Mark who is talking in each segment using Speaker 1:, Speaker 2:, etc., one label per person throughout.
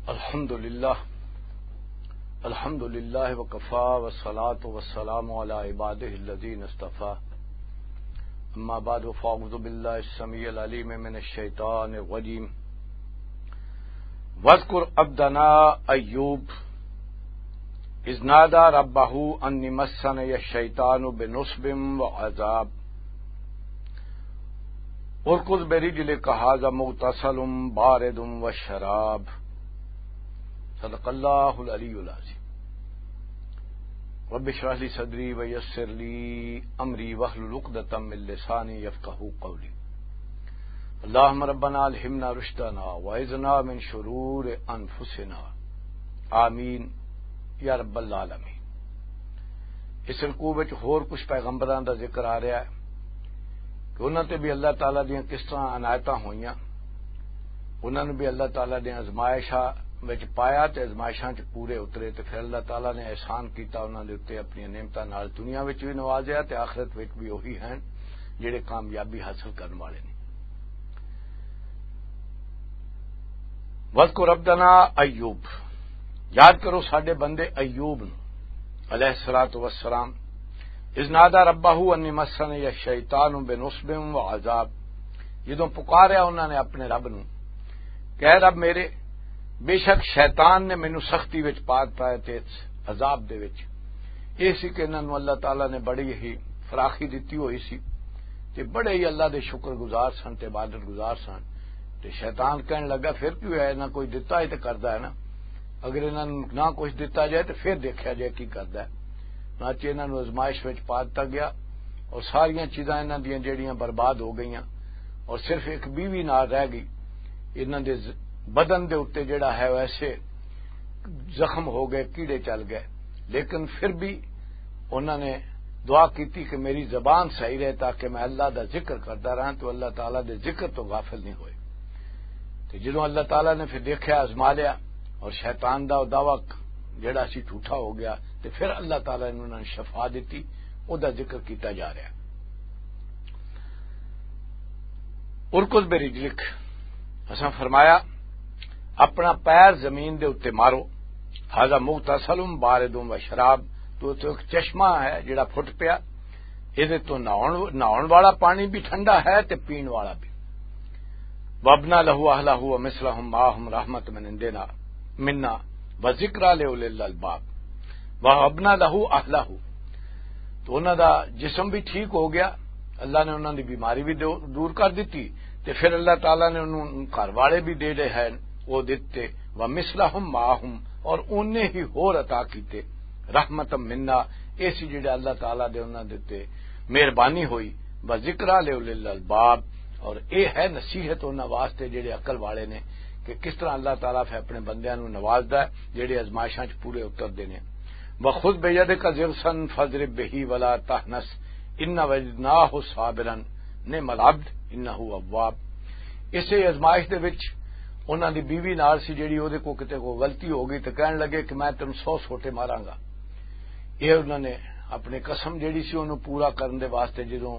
Speaker 1: الحمد للہ وکفا والصلاة والسلام علی عبادہ الذین اصطفى اما بعد فاعوذ باللہ السمیع العلیم من الشیطان الرجیم واذکر عبدنا ایوب اذ نادى ربہ انی مسنی الشیطان بنصب وعذاب ارکض برجلک ھذا مغتسل بارد وشراب صدق اللہ العلی العظیم رب اشرح لی صدری ویسر لی امری واحلل عقدۃ من لسانی یفقہوا قولی اللہم ربنا الہمنا رشدنا واعذنا من شرور انفسنا آمین یا رب العالمین۔ اس رکوع وچ ہور کچھ پیغمبراں دا ذکر آ رہا ہے کہ انہاں تے بھی اللہ تعالیٰ دیاں کس طرح عنایتاں ہوئیاں، انہاں نوں بھی اللہ تعالیٰ دیاں آزمائشاں وچ پایا تے ازمائشاں چ پورے اترے تے پھر اللہ تعالیٰ نے احسان کیتا انہاں دے اوتے اپنی نعمتاں نال، دنیا وچ بھی نوازیا تے آخرت وچ بھی وہی ہیں جڑے کامیابی حاصل کرن والے نے۔ وذکر عبدنا ایوب، یاد کرو ساڈے بندے ایوب نو علیہ الصلوۃ والسلام، اذ نادى ربہ انی مسنی الشیطان بنصب وعذاب، جدوں پکاریا انہاں نے اپنے رب نو کہ اے رب میرے، بے شک شیطان نے مینوں سختی وچ پا پایا تے عذاب دے وچ۔ یہ سی کہ انہاں نوں اللہ تعالیٰ نے بڑی ہی فراخی دتی ہوئی سی تے بڑے ہی اللہ دے شکر گزار سن تے عبادت گزار سن، تے شیطان کہنے لگا پھر کیوں ہے، نہ کوئی دتا ہے تے کردا ہے نا، اگر انہاں نوں نہ کچھ دتا جائے تے پھر دیکھا جائے کی کردا ہے۔ چنانچہ انہاں نوں آزمائش وچ پا دتا گیا اور ساریاں چیزاں انہاں دیاں جڑیاں برباد ہو گئیاں اور صرف ایک بیوی نال رہ گئی۔ انہاں دے بدن دے اوتے جڑا ہے ویسے زخم ہو گئے، کیڑے چل گئے، لیکن پھر بھی انہوں نے دعا کیتی کہ میری زبان صحیح رہے تاکہ میں اللہ دا ذکر کرتا رہا، تو اللہ تعالیٰ دے ذکر تو غافل نہیں ہوئے۔ تو جدوں اللہ تعالیٰ نے پھر دیکھا، آزما لیا اور شیطان دا دعویٰ جڑا سی جھوٹا ہو گیا، تو پھر اللہ تعالیٰ نے انہوں نے شفا دیتی، او دا ذکر کیتا جا رہا ہے۔ ارکض برجلک، اساں فرمایا اپنا پیر زمین دے اتے مارو، ھذا مغتسل بارد وشراب، تو ایک چشمہ ہے جڑا پھٹ پیا، یہ تو نہاؤن والا پانی بھی ٹھنڈا ہے تے پین والا بھی۔ وابنا لہو اہلہ ومثلہم معہم رحمت من عندنا منا وذکریٰ لأولی الالباب۔ وابنا لہو اہلہ، تو انہاں دا جسم بھی ٹھیک ہو گیا، اللہ نے انہاں دی بیماری بھی دور کر دیتی، تے پھر اللہ تعالیٰ نے انہوں گھر والے بھی دے دے ہیں وہ دیتے، ومثلہم معہم، اور انہیں ہی ہور عطا کیتے، رحمت منا، ایسی جڑے اللہ تعالیٰ دے انہاں دیتے مہربانی ہوئی، وذکریٰ لأولی الالباب، اور اے ہے نصیحت انہاں واسطے جڑے عقل والے نے کہ کس طرح اللہ تعالیٰ پھر اپنے بندیاں نو نوازدا ہے جڑے ازمائشاں چ پورے اتردے نے۔ وخذ بیدک ضغثا فاضرب به ولا تحنث ان وجدناہ صابرا نعم العبد انہ اواب۔ اسے ازمائش دے وچ انہاں دی بیوی نال سی جڑی او دے کو کتے کو غلطی ہو گئی تے کہن لگے کہ میں تینوں 100 سوٹے ماراں گا۔ یہ انہوں نے اپنی قسم جڑی سی انہوں پورا کرن دے واسطے جدوں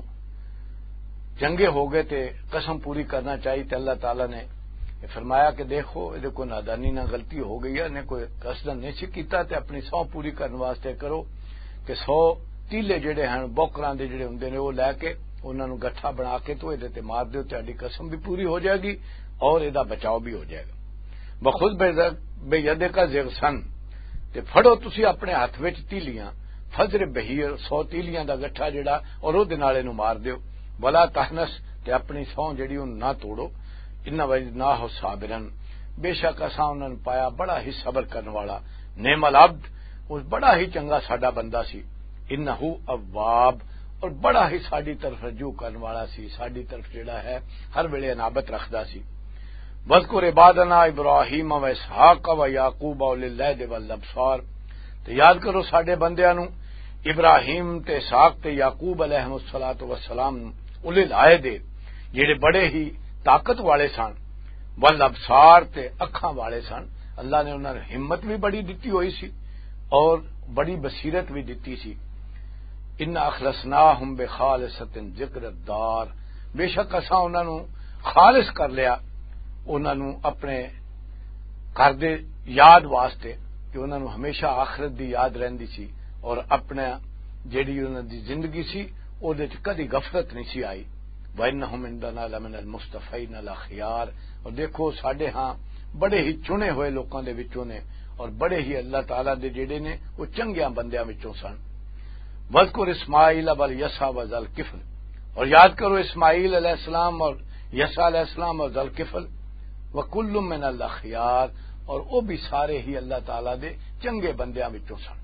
Speaker 1: جنگے ہو گئے تے قسم پوری کرنا چاہیے، تے اللہ تعالیٰ نے فرمایا کہ دیکھو یہ کوئی نادانی نہ غلطی ہو گئی ہے، نے کوئی قصدن نہیں سی کیتا، تے اپنی 100 پوری کرنے واسطے کرو کہ 100 تیلے جڑے ہیں بوکراں دے جڑے ہوندے نے وہ لے کے انہاں نوں گٹھا بنا کے تو تے مار دیو، تہاڈی قسم بھی پوری ہو جائے گی اور یہ بچاؤ بھی ہو جائے گا۔ بخود بیدک ضغثا، تے پھڑو تسی اپنے ہاتھ وچ تیلیاں، فضرب بہ 100 تیلیاں دا گٹھا جڑا اور او دے نال نوں مار دیو، ولا تحنث، تے اپنی سو جڑی اون نہ توڑو، ان وجدناہ صابرا، بے شک اساں انہاں نوں پایا بڑا ہی صبر کرنے والا، نعم العبد، اس بڑا ہی چنگا ساڈا بندہ سی، انہ اواب، اور بڑا ہی ساڈی طرف رجوع کرنے والا سی، ساڈی طرف جڑا ہے ہر ویلے انابت رکھدا سی۔ وذکر عبادنا ابراہیم و اسحاق و یعقوب اولی الایدی والابصار، تو یاد کرو ساڈے بندیاں نوں ابراہیم تے اسحاق تے یعقوب علیہ الصلوۃ والسلام، اولی الایدی جڑے بڑے ہی طاقت والے سن، والابصار تے اکھاں والے سن، اللہ نے انہاں نوں ہمت بھی بڑی دتی ہوئی سی اور بڑی بصیرت بھی دتی سی۔ ان اخلصناہم بخالصۃ ذکر الدار، بے شک اساں انہاں نوں خالص کر لیا، انہاں نوں اپنے گھر دے یاد واسطے کہ انہوں نے ہمیشہ آخرت دی یاد رہندی سی اور اپنا جیڑی انہوں دی زندگی سی او دے کدی غفلت نہیں سی آئی. وَإِنَّهُمْ عِندَنَا لَمِنَ الْمُصْطَفَيْنَ الْأَخْيَارِ. اور دیکھو ساڈے ہاں بڑے ہی چنے ہوئے لوکاں دے وچوں نے اور بڑے ہی اللہ تعالیٰ دے جڑے نے وہ چنگیاں بندیاں وچوں سن. وَاذْكُرْ إِسْمَاعِيلَ وَالْيَسَعَ وَذَا الْكِفْلِ. اور یاد کرو اسماعیل علیہ السلام اور یسع علیہ السلام اور ذا الکفل. وَكُلٌّ مِّنَ الْأَخْيَارِ. اور وہ بھی سارے ہی اللہ تعالیٰ دے چنگے بندیاں وچوں سن.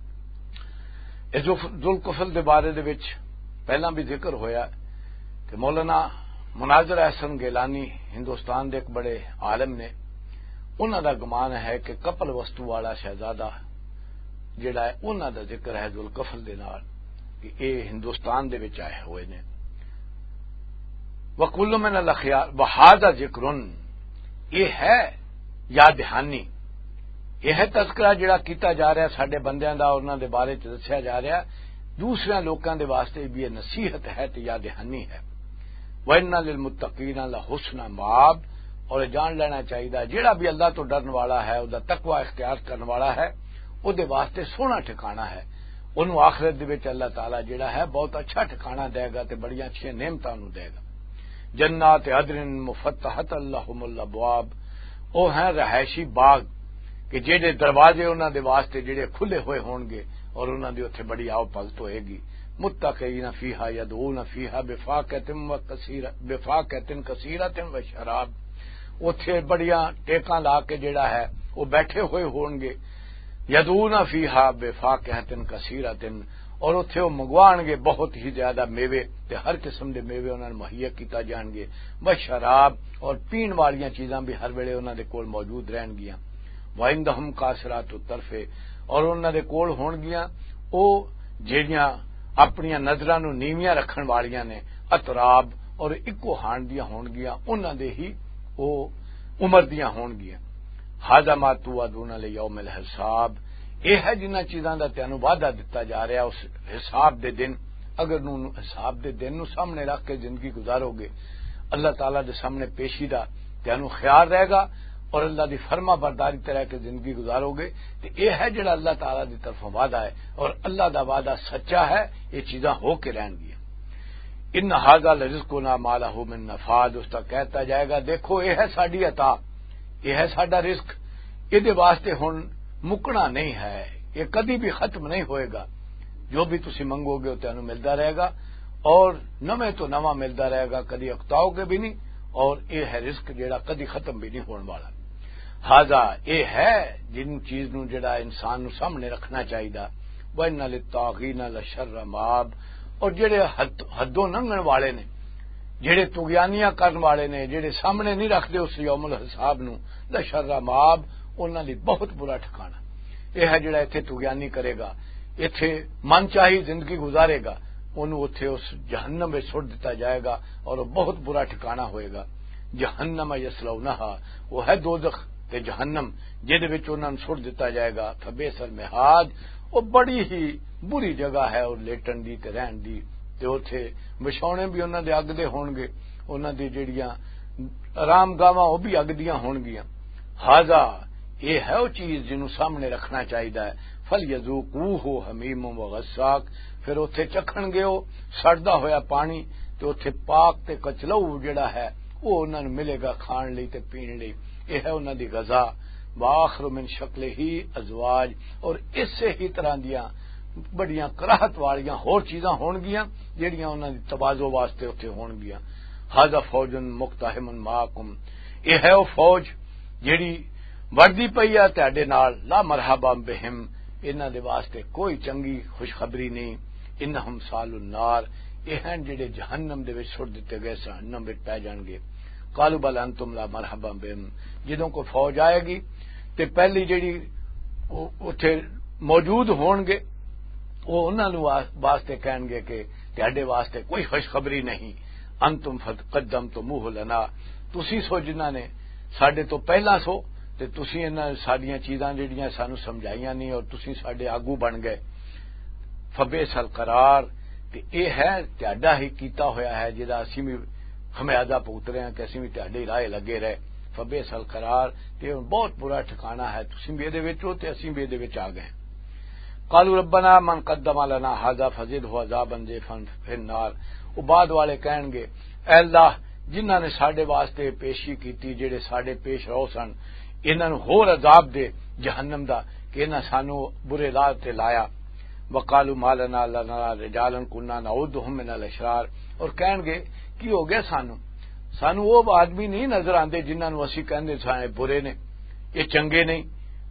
Speaker 1: ذوالکفل دے بارے دے وچ پہلا بھی ذکر ہویا کہ مولانا مناظر احسن گیلانی ہندوستان دے ایک بڑے عالم نے انہوں دا گمان ہے کہ کپل وستو والا شہزادہ جڑا ہے انہوں دا ذکر ہے ذوالکفل دے نال کہ اے ہندوستان دے وچ آئے ہوئے نے. وَكُلٌّ مِّنَ الْأَخْيَارِ وَهَذَا ذِكْرٌ. یہ ہے یاد دہانی، یہ ہے تذکرہ جڑا کیتا جا رہا ہے ساڈے بندیاں دا اور انہاں دے بارے چ دسیا جا رہا ہے دوسرے لوکاں دے واسطے بھی یہ نصیحت ہے تے یاد دہانی ہے. وَإِنَّ لِلْمُتَّقِينَ لَحُسْنَ مآب. اور جان لینا چاہیے جڑا بھی اللہ تو ڈرن والا ہے او تقوی اختیار کرنے والا ہے او دے واسطے سونا ٹھکانہ ہے. انہوں آخرت دے وچ اللہ تعالیٰ جڑا ہے بہت اچھا ٹھکانہ دے گا تے بڑیاں اچھیاں نعمتاں نو دے گا. جنات عدن مفتحۃ لہم الابواب. او ہیں رہائشی باغ کہ جڑے دروازے انہاں دے واسطے جڑے کھلے ہوئے ہون گے اور انہاں دی اوتھے بڑی آؤ پلت ہوئے گی. متقین فیہا یدعون فیہا بفاکۃ کثیرۃ وشراب. اوتھے بڑیاں ٹیکاں لا کے جڑا ہے وہ بیٹھے ہوئے ہون گے. یدعون فیہا بفاکۃ کثیرۃ. اور اوتھے وہ منگوان گے بہت ہی زیادہ میوے تے ہر قسم دے میوے انہاں نوں مہیا کیتا جان گے. وشراب. اور پین والیاں چیزاں بھی ہر ویلے انہاں دے کول موجود رہن گیاں. وعندہم قاصرات الطرف. اور انہاں دے کول ہون گیاں او جڑیاں اپنی نظراں نوں نیویاں رکھن والیاں نے اطراب. اور اکو ہان دیاں ہون گیاں انہاں دے ہی او عمر دیاں ہون گیاں. ھذا ما توعدون لیوم الحساب. یہ ہے جنہاں چیزاں دا تینوں وعدہ دتا جا رہا اس حساب دے دن. اگر نوں حساب دے دن نو سامنے رکھ کے زندگی گزارو گے اللہ تعالیٰ دے سامنے پیشی دا تینوں خیال رہے گا اور اللہ دی فرما برداری تے رہ کے زندگی گزارو گے تو یہ ہے جڑا اللہ تعالیٰ دی طرفوں وعدہ ہے اور اللہ دا وعدہ سچا ہے. یہ چیزاں ہو کے رہن گیا. ان ھذا لرزقنا ما لہ من نفاد. اس کا کہتا جائے گا دیکھو یہ ہے ساڈی عطا، یہ ہے ساڈا رزق، یہ دے واسطے ہن مکنا نہیں ہے، یہ کبھی بھی ختم نہیں ہوئے گا. جو بھی تسی منگو گے وہ تینوں ملتا رہے گا اور نویں تو نواں ملتا رہے گا، کدی اکتاؤ گے بھی نہیں. اور یہ ہے رزق جڑا کدی ختم بھی نہیں ہونے والا. ھذا یہ ہے جن چیز نو جڑا انسان نو سامنے رکھنا چاہیے. وَإِنَّ لِلطَّاغِينَ لَشَرَّ مآب. اور جڑے حدوں لنگھن والے نے، جڑے طغیانیاں کرن والے نے، جڑے سامنے نہیں رکھتے اس یوم الحساب نو، لشر مآب. انہاں لئی بہت برا ٹھکانہ. یہ ہے جڑا ایتھے طغیانی کرے گا، ایتھے من چاہی زندگی گزارے گا، انہوں اوتھے اس جہنم میں سٹ دیتا جائے گا اور وہ بہت برا ٹھکانہ ہوئے گا. جہنم یصلونھا. وہ ہے دوزخ تے جہنم جہدے وچ انہاں نوں سٹ دیتا جائے گا. فبئس المہاد. وہ بڑی ہی بری جگہ ہے اور لیٹن دی تے رہن دی. تے اوتھے وچھونے بھی انہاں دے اگ دے ہون گے، انہاں دی جڑیاں آرام گاواں وہ بھی اگ دیاں ہون گیاں. ھذا یہ ہے وہ چیز جنوں سامنے رکھنا چاہیے. فلیذوقوہ حمیم وغساق. پھر اوتھے چکھن گے وہ سڑدا ہویا پانی تے اوتھے پاک تے کچلو جڑا ہے وہ انہاں نوں ملے گا کھان لئی تے پین لئی. یہ ہے انہاں دی غذا. وآخر من شکل ہی ازواج. اور اس سے ہی طرح دیاں بڑیاں کراہت والیاں ہور چیزاں ہون گیاں جڑیاں انہاں دی تواضع واسطے اوتھے ہون گیاں. ھذا فوج مقتحم معکم. یہ ہے وہ فوج جیڑی وردی پئی ہے تہاڈے نال. لا مرحبا بہم. انہاں دے واسطے کوئی چنگی خوشخبری نہیں. انہم سال النار. یہ ہیں جڑے جہنم دے وچ سٹ دتے گئے جہنم وچ پے جان گے. قالوا بل انتم لا مرحبا بہم. جدوں کو فوج آئے گی تے پہلی جڑی اوتھے موجود ہون گے وہ انہاں نوں واسطے کہن گے کہ تہاڈے واسطے کوئی خوشخبری نہیں. انتم قدمتموہ لنا. تسی سو جنہاں نے ساڈے تو پہلا سو تے تسی انہاں ساڈیاں چیزاں جڑیاں سانو سمجھائیاں نہیں اور تسی ساڈے آگو بن گئے. فبئس القرار. تے اے ہے تہاڈا ہی کیتا ہویا ہے جہاں اسی بھی خمیازہ پوت رہے ہیں کہ اسی بھی تہاڈے راہ لگے رہے. فبئس القرار تے بہت برا ٹھکانہ ہے تسی بھی دے وچ ہو تے اسی بھی دے وچ آ گئے قالوا ربنا من قدم لنا هذا فزده عذابا ضعفا في النار او بعد والے کہن گے اے اللہ جنہاں نے ساڈے واسطے پیشی کیتی جڑے ساڈے پیش رو سن انہاں نوں ہور عذاب دے جہنم دا کہ انہاں سانو برے راہ تے لایا وقالوا ما لنا لا نرى رجالا كنا نعودهم من الاشرار اور کہن گے کی ہو گیا سانو وہ آدمی نہیں نظر آندے جنہاں نوں اسی کہندے ساں برے نے یہ چنگے نہیں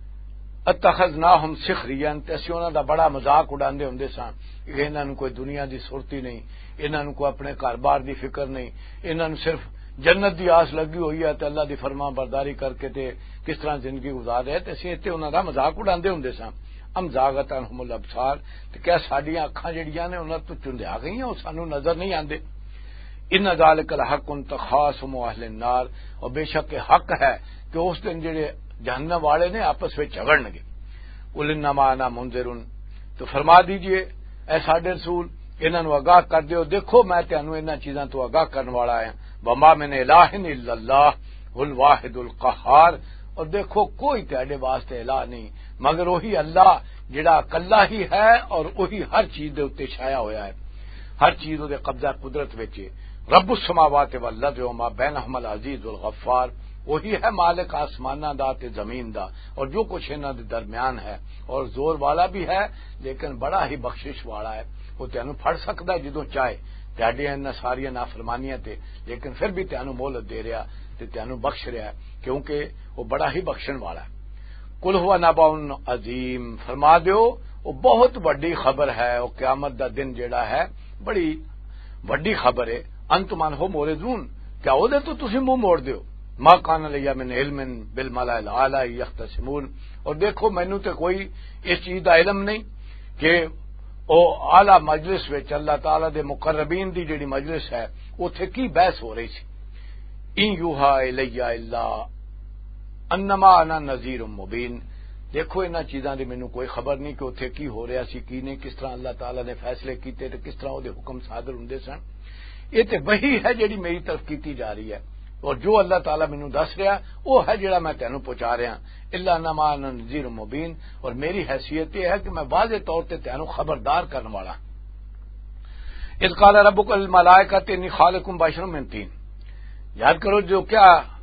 Speaker 1: اتخذناہم سخریا تے اسی انہاں دا بڑا مذاق اڑاندے ہوندے ساں کہ انہاں نوں کوئی دنیا دی صورتی نہیں انہاں نوں کوئی اپنے گھر بار دی فکر نہیں انہاں نوں صرف جنت دی آس لگی ہوئی ہے تے اللہ دی فرمان برداری کر کے تے کس طرح زندگی گزار رہے تے اسی تے انہاں دا مذاق اڑاندے ہوندے ساں ام زاغت عنہم الابصار تے کیا ساڈیاں اکھاں جڑیاں نے انہاں تو چندیا گئیاں او سانو نظر نہیں آندے ان ذالک الحق تخاصم اہل النار اور بے شک حق ہے کہ اس دن جڑے جہنم والے نے آپس میں جھگڑن گے قل انما انا منذر تو فرما دیجئے اے ساڈے رسول انہاں نوں آگاہ کر دیو دیکھو میں تانوں انہاں چیزاں تو آگاہ کرن والا ہے وما من الہ الا اللہ الواحد القہار اور دیکھو کوئی تہاڈے واسطے الہ نہیں مگر وہی اللہ جڑا اکلا ہی ہے اور وہی ہر چیز دے اوتے چھایا ہویا ہے ہر چیز دے قبضہ قدرت وچ رب السماوات والارض وما بینہما العزیز الغفار وہی ہے مالک آسماناں دا تے زمین دا اور جو کچھ انہاں دے درمیان ہے اور زور والا بھی ہے لیکن بڑا ہی بخشش والا ہے وہ تینوں پھڑ سکدا ہے جدوں چاہے تہاڈیاں انہاں ساریاں نافرمانیاں تے لیکن پھر بھی تینوں مہلت دے رہا تے تینوں بخش رہا ہے کیونکہ وہ بڑا ہی بخشن والا ہے قل هو نبأ عظیم فرما دیو وہ بہت بڑی خبر ہے وہ قیامت دا دن جیڑا ہے بڑی بڑی خبر ہے انتم عنہ موردون کیا او دے تو تسی منہ موڑ دیو ما کان لیا من علم بالملأ الاعلی یختصمون اور دیکھو مینوں تے کوئی اس چیز دا علم نہیں کہ او اعلی مجلس وچ اللہ تعالی دے مقربین دی جڑی مجلس ہے اوتھے کی بحث ہو رہی سی ان یوحا الی الا انما انا نذیر مبین دیکھو انہاں چیزاں دی مینوں کوئی خبر نہیں کہ اوتھے کی ہو رہا سی کی نہیں کس طرح اللہ تعالی نے فیصلے کیتے تے کس طرح او دے حکم صادر ہوندے سن یہ تے وہی ہے جڑی میری طرف کیتی جا رہی ہے اور جو اللہ تعالیٰ مینوں دس رہا وہ ہے جڑا میں تینوں پہنچا رہا الا انما انا نذیر مبین اور میری حیثیت یہ ہے کہ میں واضح طور تے تینوں خبردار کرنے والا اذ قال ربک للملائکۃ انی خالق بشرا من طین یاد کرو جو کیا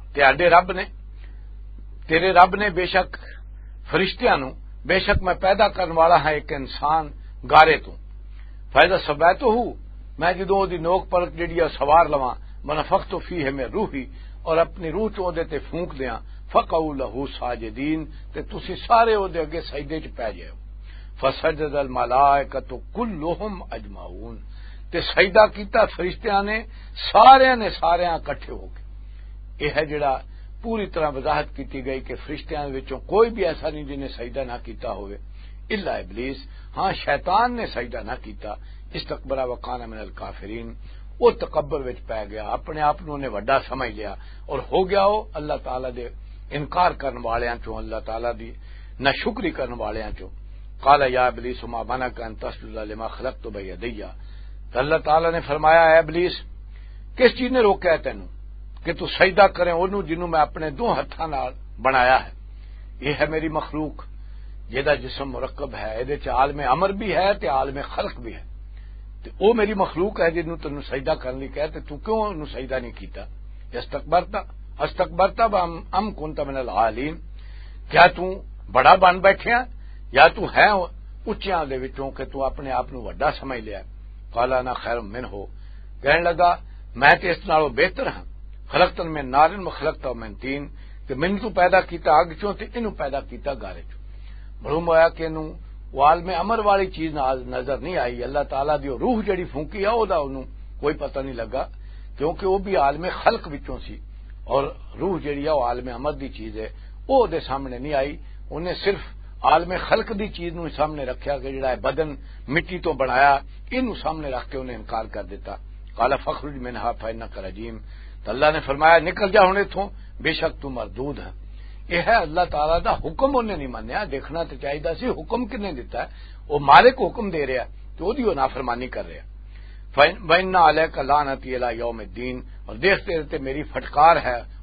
Speaker 1: تیرے رب نے بے شک فرشتیاں نو بے شک میں پیدا کرنے والا ہاں ایک انسان گارے تو فائدہ سبیتو ہوں میں جدوں دی نوک پلک جڑی سوار لواں منفخت فیہ میں روحی اور اپنی روح چ اودے تے پھونک دیاں فقعوا لہ ساجدین تے تسی سارے اودے اگے سجدے چ پے جاؤ فسجد الملائکۃ کلھم اجمعون تے سجدہ کیتا فرشتیاں نے سارے اکٹھے ہو کے یہ ہے جڑا پوری طرح وضاحت کیتی گئی کہ فرشتیاں وچوں کوئی بھی ایسا نہیں جن نے سجدہ نہ کیتا ہوئے الا ابلیس ہاں شیطان نے سجدہ نہ کیتا استکبر وکان من الکافرین وہ تکبر وچ پی گیا اپنے آپ نے وڈا سمجھ لیا اور ہو گیا وہ اللہ تعالی دے انکار کرن والیاں چوں اللہ تعالی دی نہ شکری کرن والیاں چوں قال یا ابلیس ما منعک ان تسجد لما خلقت بیدی تو اللہ تعالی نے فرمایا اے ابلیس کس چیز نے روکا ہے تینوں کہ تو سجدہ کرے اونوں جنوں میں اپنے دو ہتھاں نال بنایا ہے یہ ہے میری مخلوق جہدا جسم مرکب ہے ادے چ عالم امر بھی ہے تے عالم خلق بھی ہے او میری مخلوق ہے جنوں تینوں سجدہ کرنے لئی کہے تے تو کیوں انہوں سجدہ نہیں کیتا استکبرتا ام کنت من العالین کیا تو بڑا بن بیٹھیا یا تو ہے اچیاں دے وچوں کہ تو اپنے آپ نو وڈا سمجھ لیا قال انا خیر منہ کہنے لگا میں تے اس نالوں بہتر ہاں خلقتن من نار و خلقتہ من طین کہ من تو پیدا کیتا اگ چوں تے اینو پیدا کیتا گارے چوں معلوم ہویا کہ اینو عالم امر والی چیز نظر نہیں آئی اللہ تعالیٰ دی روح جڑی پھونکی ہے او دا انہوں کوئی پتہ نہیں لگا کیونکہ وہ بھی عالم خلق وچوں سی اور روح جڑی ہے وہ عالم امر دی چیز ہے وہ دے سامنے نہیں آئی انہیں صرف عالم خلق دی چیز نو سامنے رکھیا کہ جڑا ہے بدن مٹی تو بنایا انہوں سامنے رکھ کے انہیں انکار کر دیتا قال فاخرج منها فانک رجیم تو اللہ نے فرمایا نکل جا ہن ایتھوں بے شک تو مردود ہے یہ ہے اللہ تعالیٰ دا حکم انہیں نہیں منیا دیکھنا تو چاہیے سی حکم کنے دیتا ہے وہ مالک حکم دے رہا تو وہ نافرمانی کر رہا وَإِنَّ عَلَيْكَ لَعْنَتِي إِلَىٰ يَوْمِ الدِّينِ اور دیکھتے رہتے میری پھٹکار ہے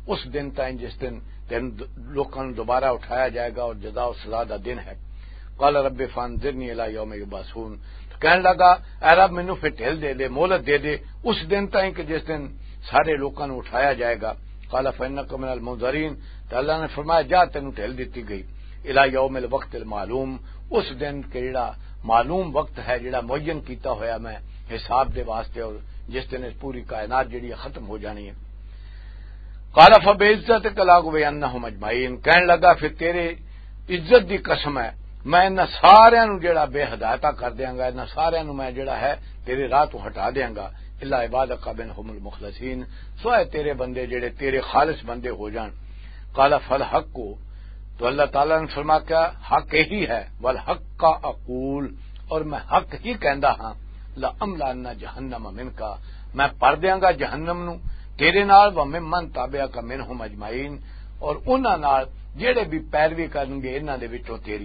Speaker 1: اس دن تائیں جس دن لوکاں نوں دوبارہ اٹھایا جائے گا اور جزا و سزا دا دن ہے۔ قال رب فانظرنی الی یوم یبعثون، کہنے لگا اے رب مینوں پھر ٹھل دے دے، مہلت دے دے اس دن تائیں کہ جس دن سارے لوکاں نوں اٹھایا جائے گا۔ قال فانکم من المنظرین، تو اللہ نے فرمایا جا تینوں ٹھل دتی گئی، الی یوم الوقت المعلوم، اس دن کے جڑا معلوم وقت ہے، جڑا معین کیتا ہویا میں حساب دے واسطے، اور جس دن اس پوری کائنات جڑی ختم ہو جانی ہے۔ قال فبعزتک لاغوینہم اجمعین، کہنے لگا پھر تیرے عزت دی قسم ہے میں انہاں سارے نو جڑا بے ہدایتہ کر دیاں گا، انہاں سارے نو میں جڑا ہے تیرے راہ تو ہٹا دیاں گا، الا عبادک منہم المخلصین، سوائے تیرے بندے جڑے تیرے خالص بندے ہو جان۔ قال فالحق، تو اللہ تعالیٰ نے فرمایا کیا حق یہی ہے، والحق کا اقول، اور میں حق ہی کہندا ہاں، لأملأن جہنم منک، میں بھر دیاں گا جہنم نو تیرے نال، وممن تابعک منہم اجمعین، اور انہاں نال جڑے بھی پیروی کرن گے انہاں دے وچوں تیری۔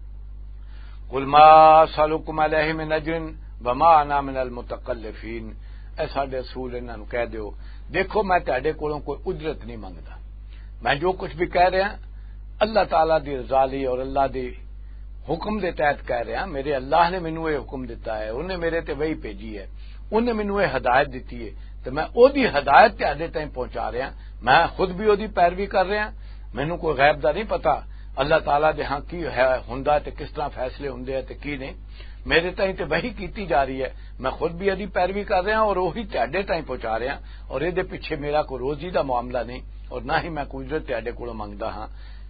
Speaker 1: قل ما اسألکم علیہ من اجر وما انا من المتکلفین، اے ساڈے رسول انہاں نوں کہہ دیو دیکھو میں تہاڈے کولوں کوئی اجرت نہیں منگدا، میں جو کچھ بھی کہہ رہا اللہ تعالیٰ دی رضا لئی اور اللہ دی حکم دے تحت کہہ رہا، میرے اللہ نے مینوں یہ حکم دیتا ہے، انہیں میرے تے وحی بھیجی ہے، انہیں مینوں یہ ہدایت دیتی ہے، تو میں او دی ہدایت تہاڈے تائیں پہنچا رہا، میں خود بھی او دی پیروی کر رہا، مینوں کوئی غیب دا نہیں پتا اللہ تعالیٰ دے ہاں کی ہے ہوندا تے کس طرح فیصلے ہوندے تے کی نہیں، میرے تائیں تے وحی کیتی جا رہی ہے، میں خود بھی ادی پیروی کر رہا اور وہی تہاڈے تائیں پہنچا رہا، اور یہ پیچھے میرا کوئی روزی دا معاملہ نہیں، اور نہ ہی میں کوئی اجرت تہاڈے کولوں منگدا ہاں۔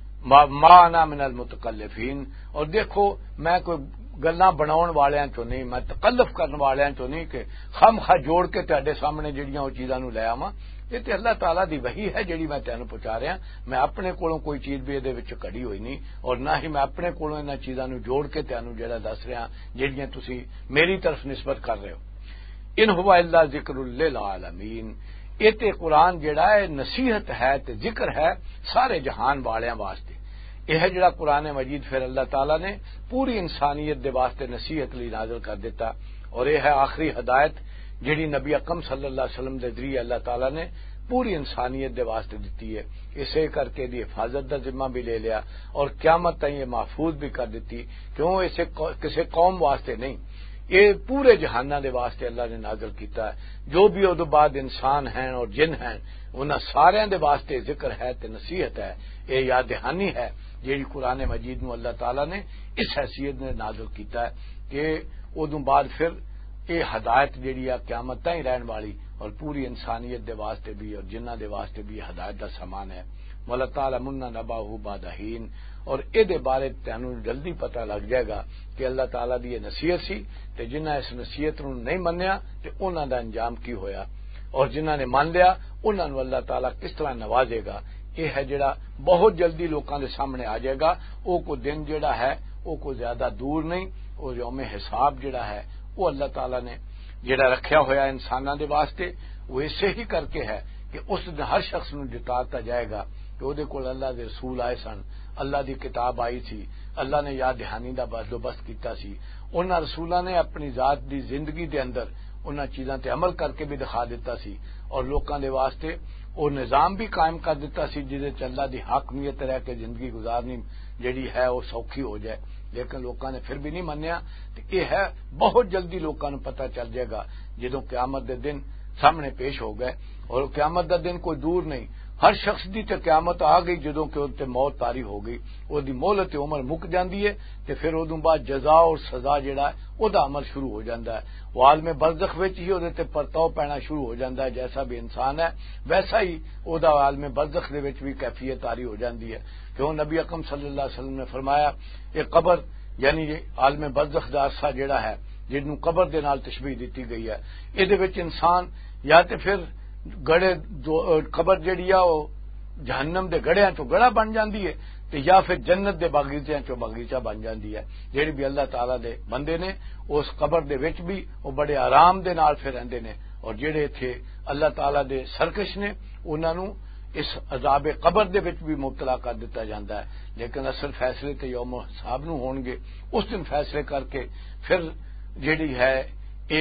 Speaker 1: ما انا من المتکلفین، اور دیکھو میں کوئی گلاں بناؤن والیاں چوں نہیں، میں تکلف کرن والیاں چوں نہیں کہ خام خواہ جوڑ کے تہاڈے سامنے جڑیاں او چیزاں نوں لے آواں، یہ تے اللہ تعالیٰ دی وحی ہے جڑی میں تینوں پہنچا رہا، میں اپنے کولوں کوئی چیز بھی دے وچ کڑی ہوئی نہیں، اور نہ ہی میں اپنے کولوں انہاں چیزاں نوں جوڑ کے تینوں جڑا دس رہا جڑیاں تسی میری طرف نسبت کر رہے ہو۔ ان هو الا ذکر للعالمین، یہ تے قرآن جڑا ہے نصیحت ہے تے ذکر ہے سارے جہان والیاں واسطے، یہ ہے جڑا قرآن مجید پھر اللہ تعالیٰ نے پوری انسانیت دے واسطے نصیحت لی نازل کر دیتا، اور یہ ہے آخری ہدایت جڑی نبی اکرم صلی اللہ علیہ وسلم دے ذریعے اللہ تعالیٰ نے پوری انسانیت دے واسطے دیتی ہے، اسے کر کے دی حفاظت دا ذمہ بھی لے لیا اور قیامت تک یہ محفوظ بھی کر دیتی، کیوں اسے کسی قوم واسطے نہیں، یہ پورے جہانہ دے واسطے اللہ نے نازل کیتا ہے، جو بھی ادو بعد انسان ہیں اور جن ہیں انہاں سارے دے واسطے ذکر ہے تے نصیحت ہے، یہ یاد دہانی ہے جیڑی قرآن مجید نو اللہ تعالیٰ نے اس حیثیت نے نازل کیتا ہے کہ ادو بعد پھر یہ ہدایت جیڑی ہے قیامت تک ہی رہن والی، اور پوری انسانیت دے واسطے بھی اور جنہ دے واسطے بھی ہدایت دا سامان ہے۔ مولا تعالی منا نباہ بعد حین، اور اے دے بارے تینوں جلدی پتہ لگ جائے گا کہ اللہ تعالیٰ دی یہ نصیحت سی تے جنہ اس نصیحت نو نہیں منیا تے انہاں دا انجام کی ہویا، اور جنہاں نے مان لیا انہاں نو اللہ تعالیٰ کس طرح نوازے گا، یہ ہے جڑا بہت جلدی لوکاں دے سامنے آ جائے گا، او کو دن جڑا ہے او کو زیادہ دور نہیں، او یوم حساب جڑا ہے وہ اللہ تعالیٰ نے جڑا رکھیا ہویا انساناں دے واسطے وہ اسے ہی کر کے ہے کہ اس دن ہر شخص نو جتاتا جائے گا کہ وہ دے کول اللہ دے رسول آئے سن، اللہ دی کتاب آئی تھی، اللہ نے یاد دہانی دا بندوبست کیتا سی، انہاں رسولاں نے اپنی ذات دی زندگی دے اندر انہاں چیزاں تے عمل کر کے بھی دکھا دیتا سی، اور لوکاں دے واسطے وہ نظام بھی قائم کر دیتا سی جہدے چ اللہ دی حاکمیت رہ کے زندگی گزارنی جڑی ہے وہ سوکھی ہو جائے، لیکن لوکاں نے پھر بھی نہیں منیا، تو یہ ہے بہت جلدی لوکاں نوں پتہ چل جائے گا جدوں قیامت دے دن سامنے پیش ہو گئے، اور قیامت دا دن کوئی دور نہیں، ہر شخص دی تے قیامت آ گئی جدوں کہ اُتے موت طاری ہو گئی، او دی مہلت عمر مک جاندی ہے تے پھر اودوں بعد جزا اور سزا جڑا ہے او دا عمل شروع ہو جاندا ہے، وہ عالم برزخ وچ ہی اودے تے پرتاؤ پینا شروع ہو جاندا ہے، جیسا بھی انسان ہے ویسا ہی او دا عالم برزخ دے وچ بھی کیفیت طاری ہو جاندی ہے، کیوں نبی اکرم صلی اللہ علیہ وسلم نے فرمایا یہ قبر یعنی یہ عالم برزخ دا عرصہ جڑا ہے جنوں قبر دے نال تشبیہ دتی گئی ہے، اے دے وچ انسان یا تے پھر گڑے قبر جڑی ہے وہ جہنم دے گڑیاں چوں گڑا بن جاندی ہے تے یا پھر جنت دے باغیچیاں چوں باغیچہ بن جاندی ہے، جیڑی بھی اللہ تعالیٰ دے بندے نے اس قبر دے وچ بھی وہ بڑے آرام دے نال پھر رہندے نے، اور جڑے تھے اللہ تعالیٰ دے سرکش نے انہاں نوں اس عذاب قبر دے وچ بھی مبتلا کر دیتا جاندا ہے، لیکن اصل فیصلے تے یوم حساب نوں ہون گے، اس دن فیصلے کر کے پھر جیڑی ہے اے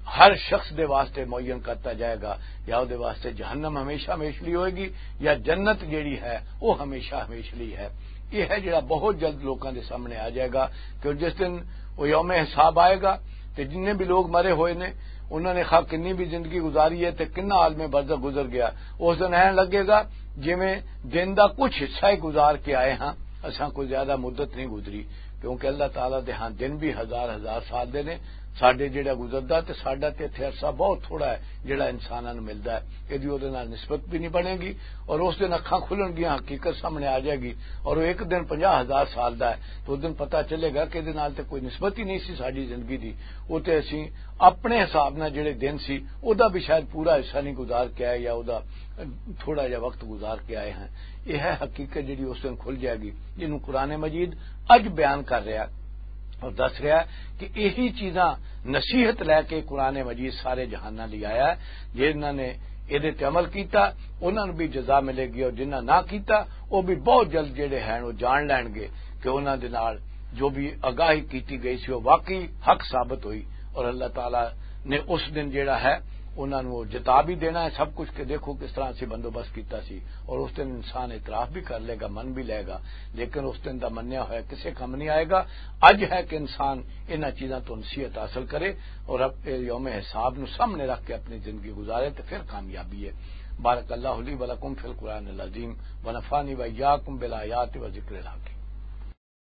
Speaker 1: ہر شخص دے واسطے معین کرتا جائے گا، یا وہ دے واسطے جہنم ہمیشہ ہمیشلی ہوئے گی، یا جنت جیڑی ہے وہ ہمیشہ ہمیشلی ہے۔ یہ ہے جڑا بہت جلد لوگوں دے سامنے آ جائے گا کہ جس دن وہ یوم حساب آئے گا تو جن بھی لوگ مرے ہوئے نے انہوں نے خواہ کنی بھی زندگی گزاری ہے تو کنا عالم برزخ گزر گیا، اس دن این لگے گا جویں دن دا کچھ حصہ ہی گزار کے آئے ہاں، اساں کوئی زیادہ مدت نہیں گزری، کیونکہ اللہ تعالیٰ دے ہاں دن بھی ہزار ہزار سال دے نے، ساڈے جڑا گزردا تے ساڈا تے اتنے عرصہ بہت تھوڑا ہے جڑا انساناں نوں ملدا ہے، یہ وہ نسبت بھی نہیں بنے گی، اور اس دن اکھاں کھلن گیاں حقیقت سامنے آ جائے گی، اور وہ ایک دن 50,000 سال دا ہے تو اس دن پتہ چلے گا کہ نال تے کوئی نسبت ہی نہیں سی ساری زندگی دی، وہ تے اسی اپنے حساب نال جڑے دن سی او دا بھی شاید پورا حصہ نہیں گزار کے آئے، یا او دا تھوڑا جا وقت گزار کے آئے ہیں۔ یہ ہے حقیقت جڑی اس دن کھل جائے گی، جنوں قرآن مجید اج بیان کر رہا اور دس رہا ہے کہ یہی چیزاں نصیحت لے کے قرآن مجید سارے جہاناں لے آیا ہے، جنہاں نے یہ عمل کیتا انہاں نوں بھی جزا ملے گی، اور جنہاں نہ کیتا وہ بھی بہت جلد جڑے ہیں وہ جان لین گے کہ انہاں دے نال جو بھی آگاہی کیتی گئی سی وہ واقعی حق ثابت ہوئی، اور اللہ تعالی نے اس دن جڑا ہے انہاں نوں جتا بھی دینا ہے سب کچھ کہ دیکھو کس طرح سے بندوبست کیتا سی، اور اس دن انسان اعتراف بھی کر لے گا، من بھی لے گا، لیکن اس دن دا منیا ہوا کسے کم نہیں آئے گا۔ اج ہے کہ انسان انہاں چیزاں تو نصیحت حاصل کرے اور یوم حساب نو سامنے رکھ کے اپنی زندگی گزارے تو پھر کامیابی ہے۔ بارک اللہ لی ولکم فی القرآن العظیم ونفعنی وإیاکم بالآیات وذکر الحکیم۔